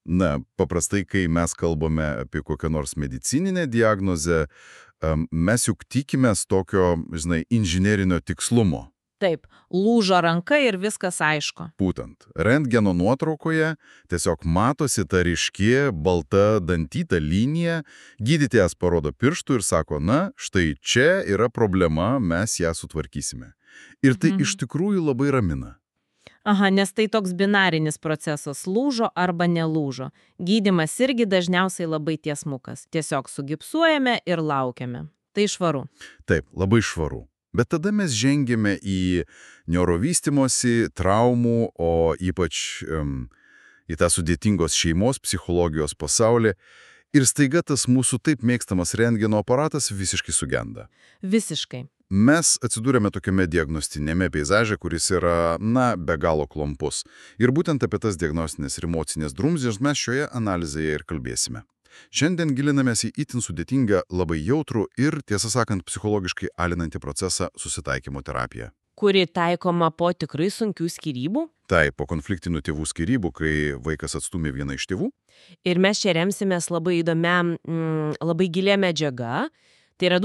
Na, paprastai, kai mes kalbame apie kokią nors medicininę diagnozę, mes juk tikimės tokio, žinai, inžinerinio tikslumo. Taip, lūžo ranka ir viskas aišku. Būtent. Rentgeno nuotraukoje tiesiog matosi ta ryški, balta, dantyta linija, gydytojas parodo pirštų ir sako, na, štai čia yra problema, mes ją sutvarkysime. Ir tai iš tikrųjų labai ramina. Aha, nes tai toks binarinis procesas - lūžo arba nelūžo. Gydymas irgi dažniausiai labai tiesmukas. Tiesiog sugipsuojame ir laukiame. Tai švaru. Taip, labai švaru. Bet tada mes žengėme į neurovystimosi, traumų, o ypač į tą sudėtingos šeimos psichologijos pasaulį. Ir staiga tas mūsų taip mėgstamas rentgeno aparatas visiškai sugenda. Visiškai. Mes atsidūrėme tokiame diagnostinėme peizaže, kuris yra, na, be galo klampus. Ir būtent apie tas diagnostinės ir emocinės drumzės mes šioje analizėje ir kalbėsime. Šiandien gilinamės į itin sudėtingą, labai jautrų ir, tiesą sakant, psichologiškai alinantį procesą susitaikymo terapiją. Kuri taikoma po tikrai sunkių skyrybų. Tai po konfliktinių tėvų skyrybų, kai vaikas atstumė vieną iš tėvų. Ir mes čia remsimės labai įdomia, labai gilia medžiaga. Tai yra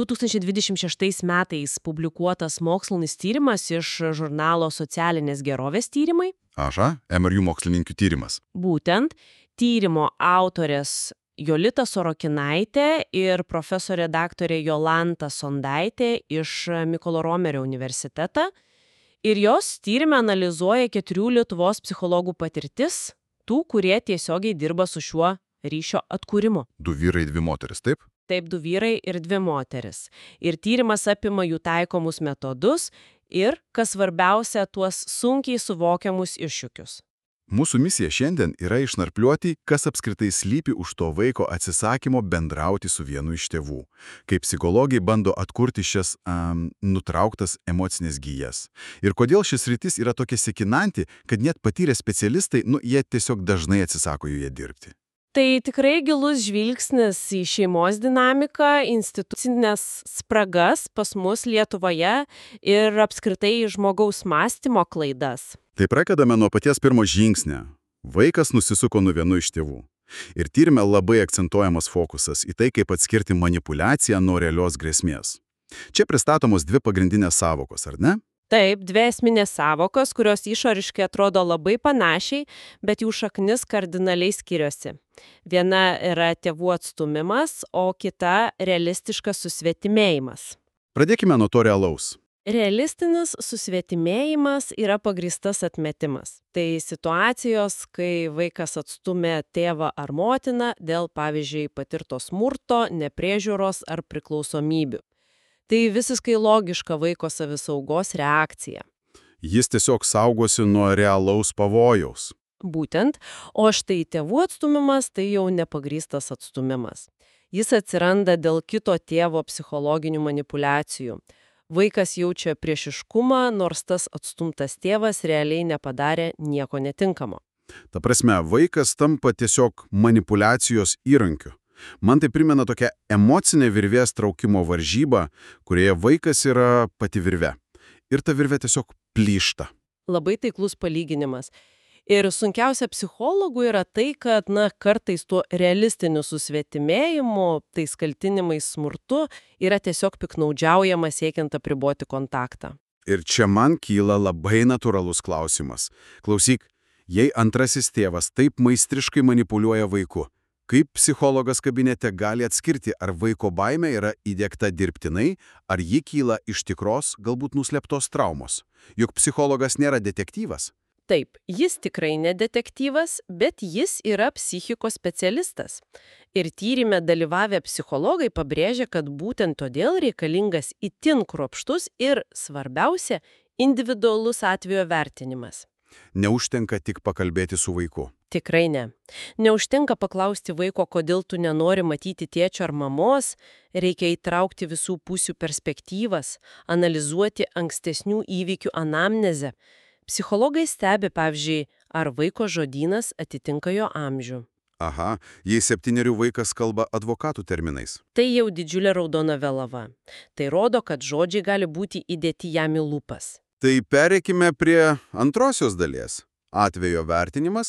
2026 metais publikuotas mokslinis tyrimas iš žurnalo Socialinės gerovės tyrimai. Aha, MRU mokslininkių tyrimas. Būtent tyrimo autorės Jolita Sorokinaitė ir profesorė daktarė Jolanta Sondaitė iš Mykolo Romerio universitetą. Ir jos tyrime analizuoja 4 Lietuvos psichologų patirtis, tų, kurie tiesiogiai dirba su šiuo ryšio atkūrimu. 2 vyrai, 2 moteris, taip? Taip, 2 vyrai ir 2 moteris. Ir tyrimas apima jų taikomus metodus ir, kas svarbiausia, tuos sunkiai suvokiamus iššūkius. Mūsų misija šiandien yra išnarpliuoti, kas apskritai slypi už to vaiko atsisakymo bendrauti su vienu iš tėvų. Kaip psichologai bando atkurti šias nutrauktas emocinės gijas. Ir kodėl šis rytis yra tokia sekinanti, kad net patyrę specialistai, jie tiesiog dažnai atsisako joje dirbti. Tai tikrai gilus žvilgsnis į šeimos dinamiką, institucinės spragas pas mus Lietuvoje ir apskritai žmogaus mąstymo klaidas. Tai pradedame nuo paties pirmo žingsnio. Vaikas nusisuko nuo vienu iš tėvų. Ir tyrime labai akcentuojamas fokusas į tai, kaip atskirti manipuliaciją nuo realios grėsmės. Čia pristatomos 2 pagrindinės savokos, ar ne? Taip, 2 esminės savokos, kurios išoriškai atrodo labai panašiai, bet jų šaknis kardinaliai skiriasi. Viena yra tėvų atstumimas, o kita realistiškas susvetimėjimas. Pradėkime nuo to realaus. Realistinis susvetimėjimas yra pagrįstas atmetimas. Tai situacijos, kai vaikas atstumė tėvą ar motiną dėl, pavyzdžiui, patirto smurto, nepriežiūros ar priklausomybių. Tai visiškai logiška vaiko savisaugos reakcija. Jis tiesiog saugosi nuo realaus pavojaus. Būtent, o štai tėvų atstumimas tai jau nepagrįstas atstumimas. Jis atsiranda dėl kito tėvo psichologinių manipulacijų. Vaikas jaučia priešiškumą, nors tas atstumtas tėvas realiai nepadarė nieko netinkamo. Ta prasme, vaikas tampa tiesiog manipulacijos įrankiu. Man tai primena tokią emocinę virvės traukimo varžybą, kurioje vaikas yra pati virvė. Ir ta virvė tiesiog plyšta. Labai taiklus palyginimas. Ir sunkiausia psichologų yra tai, kad, kartais tuo realistiniu susvetimėjimu, tais kaltinimais smurtu, yra tiesiog piknaudžiaujama siekiant apriboti kontaktą. Ir čia man kyla labai natūralus klausimas. Klausyk, jei antrasis tėvas taip meistriškai manipuliuoja vaiku, kaip psichologas kabinete gali atskirti, ar vaiko baimė yra įdiegta dirbtinai, ar ji kyla iš tikros, galbūt nuslėptos traumos? Juk psichologas nėra detektyvas. Taip, jis tikrai ne detektyvas, bet jis yra psichikos specialistas. Ir tyrime dalyvavę psichologai pabrėžia, kad būtent todėl reikalingas itin kruopštus ir, svarbiausia, individualus atvejo vertinimas. Neužtenka tik pakalbėti su vaiku. Tikrai ne. Neužtenka paklausti vaiko, kodėl tu nenori matyti tėčio ar mamos, reikia įtraukti visų pusių perspektyvas, analizuoti ankstesnių įvykių anamnezę. Psichologai stebi, pavyzdžiui, ar vaiko žodynas atitinka jo amžių. Aha, jei 7 vaikas kalba advokatų terminais. Tai jau didžiulė raudona vėliava. Tai rodo, kad žodžiai gali būti įdėti jam į lūpas. Tai pereikime prie antrosios dalies. Atvejo vertinimas.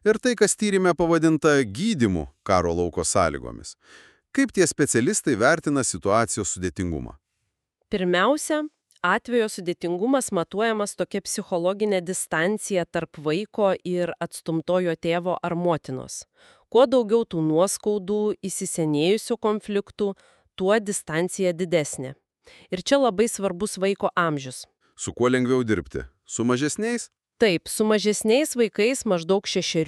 ir tai, kas tyrime pavadinta gydymu karo lauko sąlygomis. Kaip tie specialistai vertina situacijos sudėtingumą? Pirmiausia, atvejo sudėtingumas matuojamas tokia psichologinė distancija tarp vaiko ir atstumtojo tėvo ar motinos. Kuo daugiau tų nuoskaudų, įsisenėjusių konfliktų, tuo distancija didesnė. Ir čia labai svarbus vaiko amžius. Su kuo lengviau dirbti? Su mažesniais? Taip, su mažesniais vaikais maždaug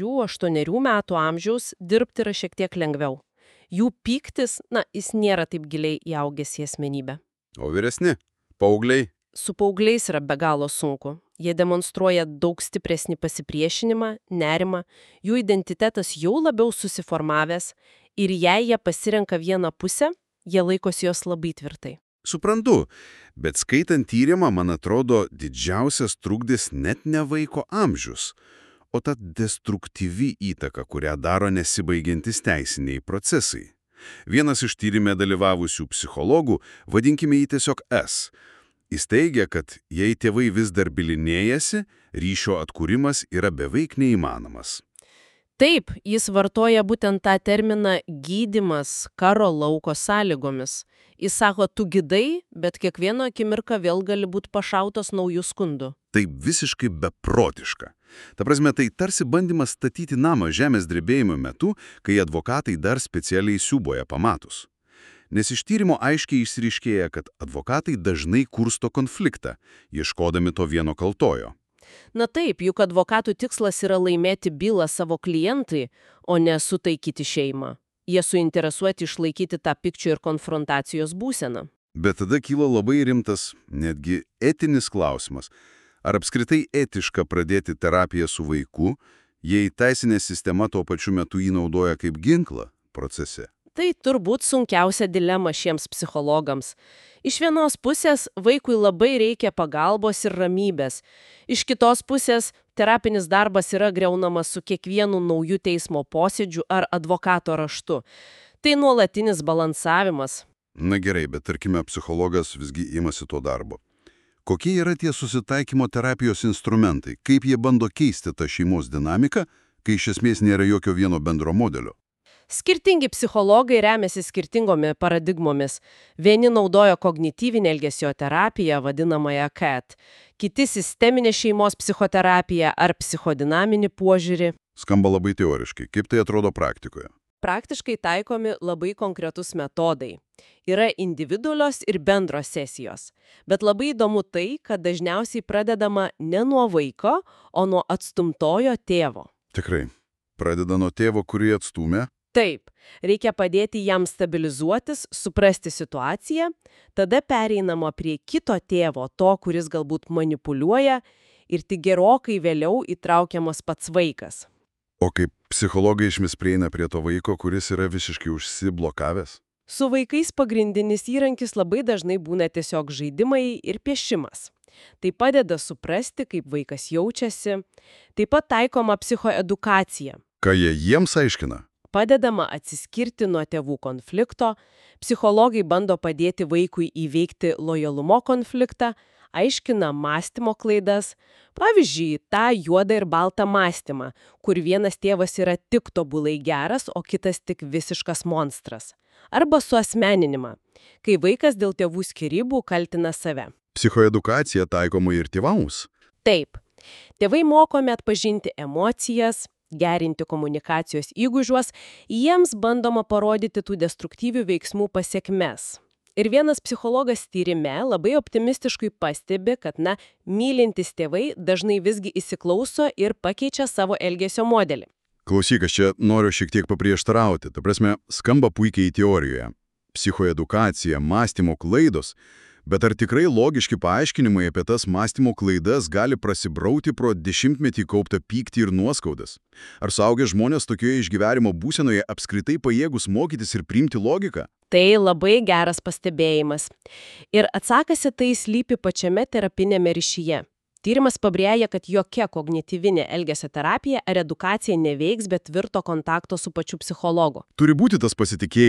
6–8 metų amžiaus dirbti yra šiek tiek lengviau. Jų pyktis, jis nėra taip giliai įaugęs į asmenybę. O vyresni? Paaugliai? Su paaugliais yra be galo sunku. Jie demonstruoja daug stipresnį pasipriešinimą, nerimą, jų identitetas jau labiau susiformavęs ir jei jie pasirenka vieną pusę, jie laikosi jos labai tvirtai. Suprantu, bet skaitant tyrimą, man atrodo, didžiausias trukdis net ne vaiko amžius, o ta destruktyvi įtaka, kurią daro nesibaigiantis teisiniai procesai. Vienas iš tyrime dalyvavusių psichologų, vadinkime jį tiesiog S. Jis teigia, kad jei tėvai vis dar bylinėjasi, ryšio atkūrimas yra beveik neįmanomas. Taip, jis vartoja būtent tą terminą gydymas karo lauko sąlygomis. Jis sako, tu gydai, bet kiekvieną akimirką vėl gali būti pašautas naujų skundų. Tai visiškai beprotiška. Ta prasme, tai tarsi bandymas statyti namą žemės drebėjimo metu, kai advokatai dar specialiai siūboja pamatus. Nes iš tyrimo aiškiai išsiryškėja, kad advokatai dažnai kursto konfliktą, ieškodami to vieno kaltojo. Na taip, juk advokatų tikslas yra laimėti bylą savo klientui, o ne sutaikyti šeimą. Jie suinteresuoti išlaikyti tą pykčio ir konfrontacijos būseną. Bet tada kyla labai rimtas, netgi etinis klausimas. Ar apskritai etiška pradėti terapiją su vaiku, jei teisinė sistema tuo pačiu metu jį naudoja kaip ginklą procese? Tai turbūt sunkiausia dilema šiems psichologams. Iš vienos pusės vaikui labai reikia pagalbos ir ramybės. Iš kitos pusės terapinis darbas yra griaunamas su kiekvienu nauju teismo posėdžiu ar advokato raštu. Tai nuolatinis balansavimas. Na gerai, bet tarkime, psichologas visgi imasi to darbo. Kokie yra tie susitaikymo terapijos instrumentai? Kaip jie bando keisti tą šeimos dinamiką, kai iš esmės nėra jokio vieno bendro modelio? Skirtingi psichologai remiasi skirtingomis paradigmomis. Vieni naudoja kognityvinę elgesio terapiją, vadinamąją CAT, kiti sisteminę šeimos psichoterapiją ar psichodinaminį požiūrį. Skamba labai teoriškai. Kaip tai atrodo praktikoje? Praktiškai taikomi labai konkretus metodai. Yra individualios ir bendros sesijos. Bet labai įdomu tai, kad dažniausiai pradedama ne nuo vaiko, o nuo atstumtojo tėvo. Tikrai. Pradeda nuo tėvo, kurį atstūmė. Taip, reikia padėti jam stabilizuotis, suprasti situaciją, tada pereinama prie kito tėvo, to, kuris galbūt manipuliuoja, ir tik gerokai vėliau įtraukiamas pats vaikas. O kaip psichologai išmis prieina prie to vaiko, kuris yra visiškai užsiblokavęs? Su vaikais pagrindinis įrankis labai dažnai būna tiesiog žaidimai ir piešimas. Tai padeda suprasti, kaip vaikas jaučiasi. Taip pat taikoma psichoedukacija. Ką jie jiems aiškina? Padedama atsiskirti nuo tėvų konflikto, psichologai bando padėti vaikui įveikti lojalumo konfliktą, aiškina mąstymo klaidas, pavyzdžiui, tą juodą ir baltą mąstymą, kur vienas tėvas yra tik tobulai geras, o kitas tik visiškas monstras. Arba suasmeninimą, kai vaikas dėl tėvų skyrybų kaltina save. Psichoedukacija taikoma ir tėvams? Taip. Tėvai mokomi atpažinti emocijas, gerinti komunikacijos įgūdžius, jiems bandoma parodyti tų destruktyvių veiksmų pasekmes. Ir vienas psichologas tyrime labai optimistiškai pastebi, kad, mylintys tėvai dažnai visgi įsiklauso ir pakeičia savo elgesio modelį. Klausyk, aš čia noriu šiek tiek paprieštarauti. Ta prasme, skamba puikiai teorijoje. Psichoedukacija, mąstymo klaidos. Bet ar tikrai logiški paaiškinimai apie tas mąstymo klaidas gali prasibrauti pro dešimtmetį kauptą pyktį ir nuoskaudas? Ar suaugę žmonės tokioje išgyvenimo būsenoje apskritai pajėgus mokytis ir priimti logiką? Tai labai geras pastebėjimas. Ir atsakasi tai slypi pačiame terapinėme ryšyje. Tyrimas pabrėžia, kad jokia kognityvinė elgesio terapija ar edukacija neveiks be tvirto kontakto su pačiu psichologu. Turi būti tas pasitikėjimas.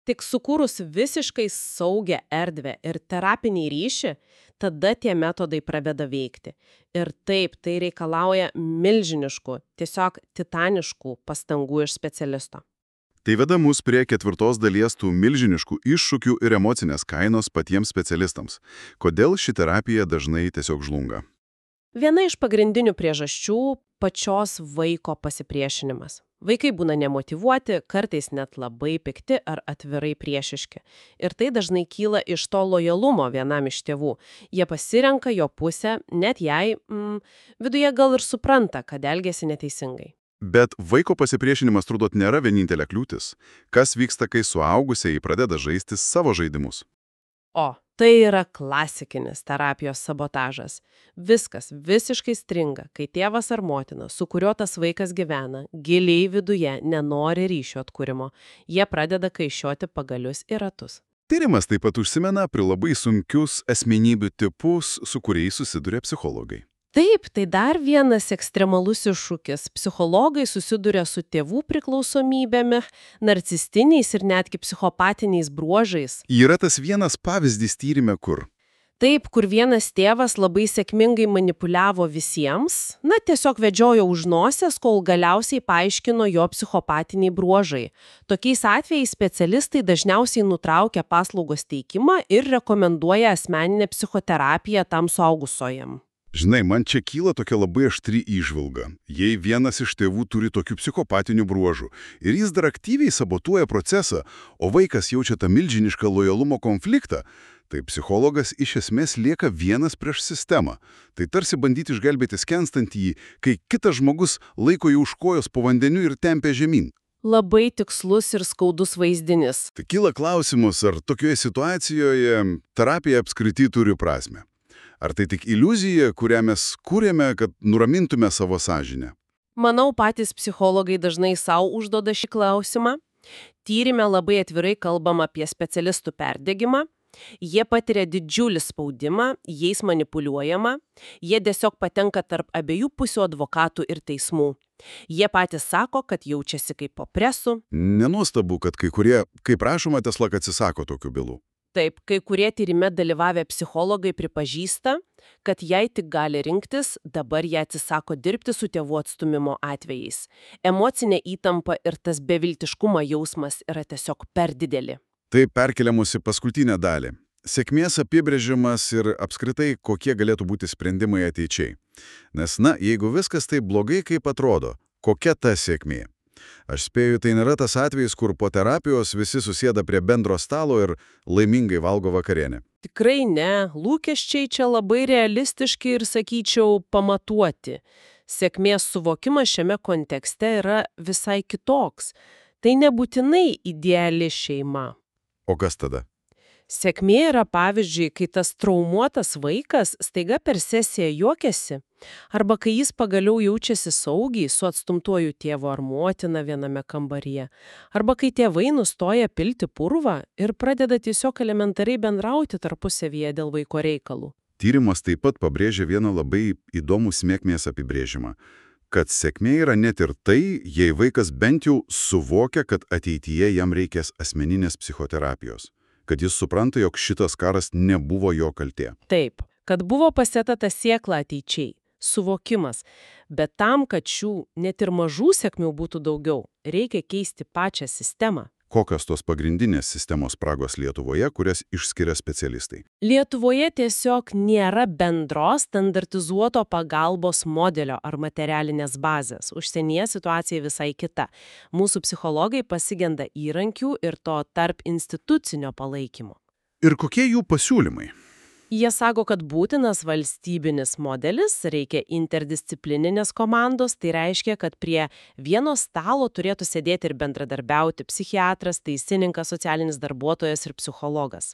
Tik sukūrus visiškai saugią erdvę ir terapinį ryšį, tada tie metodai pradeda veikti. Ir taip, tai reikalauja milžiniškų, tiesiog titaniškų pastangų iš specialisto. Tai veda mus prie 4 dalies tų milžiniškų iššūkių ir emocinės kainos patiems specialistams. Kodėl ši terapija dažnai tiesiog žlunga? Viena iš pagrindinių priežasčių – pačios vaiko pasipriešinimas. Vaikai būna nemotyvuoti, kartais net labai pikti ar atvirai priešiški. Ir tai dažnai kyla iš to lojalumo vienam iš tėvų. Jie pasirenka jo pusę, net jei viduje gal ir supranta, kad elgiasi neteisingai. Bet vaiko pasipriešinimas trudot nėra vienintelė kliūtis. Kas vyksta, kai suaugusieji pradeda žaisti savo žaidimus? O, tai yra klasikinis terapijos sabotažas. Viskas visiškai stringa, kai tėvas ar motina, su kuriuo tas vaikas gyvena, giliai viduje nenori ryšio atkūrimo. Jie pradeda kaišioti pagalius į ratus. Tyrimas taip pat užsimena apie labai sunkius asmenybių tipus, su kuriais susiduria psichologai. Taip, tai dar vienas ekstremalus iššūkis. Psichologai susiduria su tėvų priklausomybėmi, narcistiniais ir netgi psichopatiniais bruožais. Yra tas vienas pavyzdys tyrime, kur Taip, kur vienas tėvas labai sėkmingai manipuliavo visiems, tiesiog vedžiojo už nosies, kol galiausiai paaiškino jo psichopatiniai bruožai. Tokiais atvejais specialistai dažniausiai nutraukia paslaugos teikimą ir rekomenduoja asmeninę psichoterapiją tam suaugusojam. Žinai, man čia kyla tokia labai aštri įžvalga. Jei vienas iš tėvų turi tokių psichopatinių bruožų ir jis dar aktyviai sabotuoja procesą, o vaikas jaučia tą milžinišką lojalumo konfliktą, tai psichologas iš esmės lieka vienas prieš sistemą. Tai tarsi bandyti išgelbėti skęstantįjį, kai kitas žmogus laiko jį už kojos po vandeniu ir tempia žemyn. Labai tikslus ir skaudus vaizdinys. Tai kyla klausimus, ar tokioje situacijoje terapija apskritai turi prasmę. Ar tai tik iliuzija, kurią mes kūrėme, kad nuramintume savo sąžinę? Manau, patys psichologai dažnai savo užduoda šį klausimą. Tyrime labai atvirai kalbam apie specialistų perdegimą. Jie patiria didžiulį spaudimą, jais manipuliuojama. Jie tiesiog patenka tarp abiejų pusių advokatų ir teismų. Jie patys sako, kad jaučiasi kaip po presu. Nenuostabu, kad kai kurie, kaip rašoma, tiesiog atsisako tokių bylų. Taip, kai kurie tyrime dalyvavę psichologai pripažįsta, kad jei tik gali rinktis, dabar jie atsisako dirbti su tėvų atstumimo atvejais. Emocinė įtampa ir tas beviltiškumo jausmas yra tiesiog per dideli. Tai perkeliamus į paskutinę dalį. Sėkmės apibrėžimas ir apskritai, kokie galėtų būti sprendimai ateičiai. Nes, jeigu viskas taip blogai, kaip atrodo, kokia ta sėkmė? Aš spėju, tai nėra tas atvejis, kur po terapijos visi susėda prie bendro stalo ir laimingai valgo vakarienę. Tikrai ne. Lūkesčiai čia labai realistiški ir, sakyčiau, pamatuoti. Sėkmės suvokimas šiame kontekste yra visai kitoks. Tai nebūtinai ideali šeima. O kas tada? Sėkmė yra, pavyzdžiui, kai tas traumuotas vaikas staiga per sesiją juokiasi, arba kai jis pagaliau jaučiasi saugiai su atstumtuoju tėvu ar motina viename kambaryje, arba kai tėvai nustoja pilti purvą ir pradeda tiesiog elementariai bendrauti tarpusavyje dėl vaiko reikalų. Tyrimas taip pat pabrėžia vieną labai įdomų sėkmės apibrėžimą, kad sėkmė yra net ir tai, jei vaikas bent jau suvokia, kad ateityje jam reikės asmeninės psichoterapijos. Kad jis supranta, jog šitas karas nebuvo jo kaltė. Taip, kad buvo pasėta ta sėkla ateičiai, suvokimas. Bet tam, kad šių net ir mažų sėkmių būtų daugiau, reikia keisti pačią sistemą. Kokios tos pagrindinės sistemos spragos Lietuvoje, kurias išskiria specialistai? Lietuvoje tiesiog nėra bendros standartizuoto pagalbos modelio ar materialinės bazės. Užsienyje situacija visai kita. Mūsų psichologai pasigenda įrankių ir to tarp institucinio palaikymo. Ir kokie jų pasiūlymai? Jie sako, kad būtinas valstybinis modelis, reikia interdisciplininės komandos, tai reiškia, kad prie vieno stalo turėtų sėdėti ir bendradarbiauti psichiatras, teisininkas, socialinis darbuotojas ir psichologas.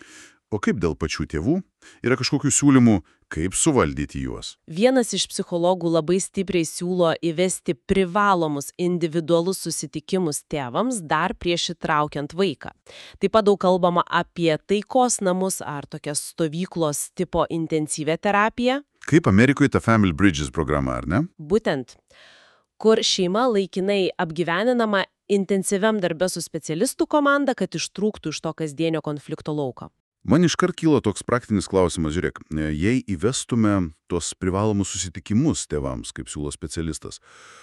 O kaip dėl pačių tėvų? Yra kažkokių siūlymų, kaip suvaldyti juos? Vienas iš psichologų labai stipriai siūlo įvesti privalomus individualus susitikimus tėvams dar prieš įtraukiant vaiką. Taip pat daug kalbama apie taikos namus ar tokias stovyklos tipo intensyvią terapiją. Kaip Amerikoje ta Family Bridges programa, ar ne? Būtent, kur šeima laikinai apgyveninama intensyviam darbe su specialistų komanda, kad ištrūktų iš to kasdienio konflikto lauko? Man iškart kyla toks praktinis klausimas, žiūrėk, jei įvestume tuos privalomus susitikimus tėvams, kaip siūlo specialistas,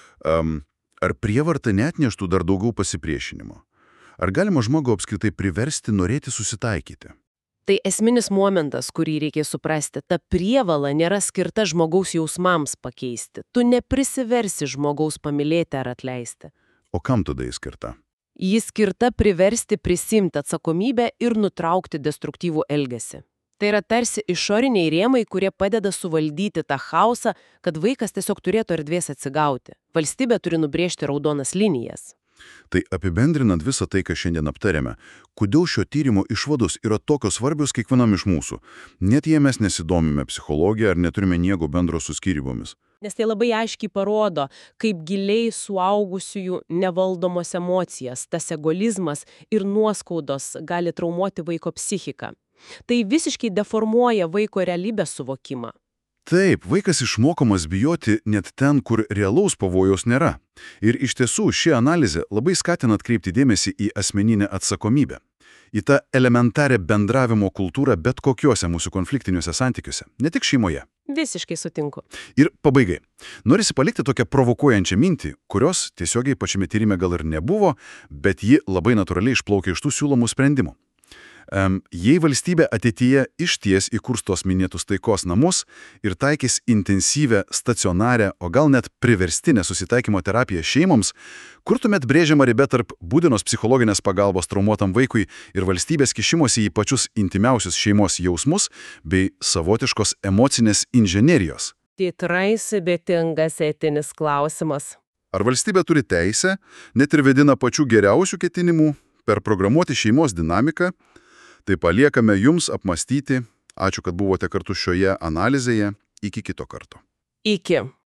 ar prievarta neatneštų dar daugiau pasipriešinimo? Ar galima žmogų apskritai priversti norėti susitaikyti? Tai esminis momentas, kurį reikia suprasti. Ta prievala nėra skirta žmogaus jausmams pakeisti. Tu neprisiversi žmogaus pamylėti ar atleisti. O kam tada jis skirta? Jis skirta priversti prisimti atsakomybę ir nutraukti destruktyvų elgesį. Tai yra tarsi išoriniai rėmai, kurie padeda suvaldyti tą chaosą, kad vaikas tiesiog turėtų erdvės atsigauti. Valstybė turi nubrėžti raudonas linijas. Tai apibendrinant visą tai, ką šiandien aptarėme, kodėl šio tyrimo išvados yra tokios svarbios kiekvienam iš mūsų, net jei mes nesidomime psichologiją ar neturime nieko bendro su skyrybomis? Nes tai labai aiškiai parodo, kaip giliai suaugusiųjų nevaldomos emocijas, tas egoizmas ir nuoskaudos gali traumuoti vaiko psichiką. Tai visiškai deformuoja vaiko realybės suvokimą. Taip, vaikas išmokomas bijoti net ten, kur realaus pavojaus nėra. Ir iš tiesų ši analizė labai skatina atkreipti dėmesį į asmeninę atsakomybę, į tą elementarią bendravimo kultūrą bet kokiuose mūsų konfliktiniuose santykiuose, ne tik šeimoje. Visiškai sutinku. Ir pabaigai. Norisi palikti tokią provokuojančią mintį, kurios tiesiogiai pačiame tyrime gal ir nebuvo, bet ji labai natūraliai išplaukia iš tų siūlomų sprendimų. Jei valstybė ateityje išties įkurs tos minėtus taikos namus ir taikys intensyvę, stacionarę, o gal net priverstinę susitaikymo terapiją šeimoms, kur tuomet brėžiama riba tarp būtinos psichologinės pagalbos traumuotam vaikui ir valstybės kišimosi į pačius intimiausius šeimos jausmus bei savotiškos emocinės inžinerijos? Tikrai sudėtingas etinis klausimas. Ar valstybė turi teisę, net ir vedina pačių geriausių ketinimų, perprogramuoti šeimos dinamiką? Tai paliekame jums apmastyti. Ačiū, kad buvote kartu šioje analizėje. Iki kito karto. Iki.